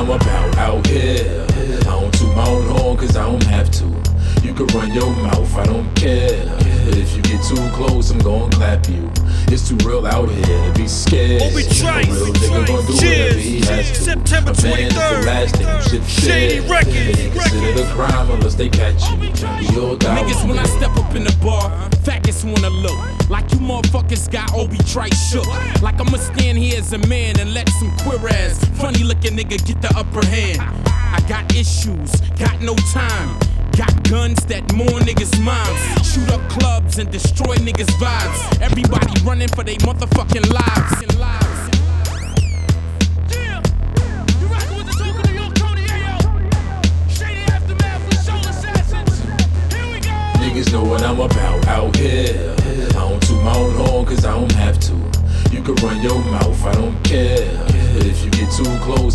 I'm about out here. I don't toot my own horn cause I don't have to. You can run your mouth, I don't care. But if you get too close, I'm gon' clap you. It's too real out here to be scared. Oh, we try. A real nigga gon' do whatever he has to. September 23rd. The last thing you should Shady fear. Records. They ain't considered a crime unless they catch you. We all die Niggas, one when I day. step up in the bar, faggots wanna look like you motherfuckers got Obi Trice shook. Like I'ma stand here as a man and let some queer ass, funny looking nigga get the upper hand. I got issues, got no time. Got guns that more niggas' minds. Shoot up clubs and destroy niggas' vibes. Everybody running for their motherfucking lives. Niggas know what I'm about out here. I don't toot my own horn cause I don't have to. You can run your mouth, I don't care. But if you get too close,